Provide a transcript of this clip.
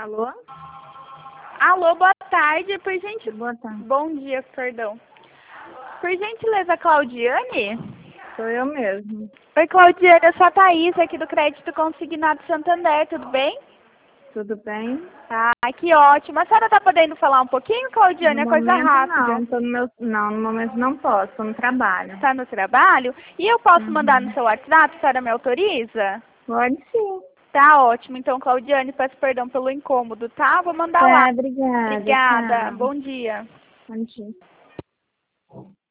Alô? Alô, boa tarde, por gentileza. Boa tarde. Bom dia, perdão. Por gentileza, Claudiane? Sou eu mesmo. Oi, Claudiane, eu sou a Thaís, aqui do Crédito Consignado Santander, tudo bem? Tudo bem? Ah, que ótimo. A senhora tá podendo falar um pouquinho, Claudiane? No É coisa momento rápida. não, não, no momento não posso, tô no trabalho. Está no trabalho? E eu posso mandar no Uhum. seu WhatsApp? A senhora me autoriza? Pode sim. Tá ótimo. Então, Claudiane, peço perdão pelo incômodo, tá? Vou mandar lá. Tá, obrigada. Obrigada. Tchau. Bom dia. Bom dia.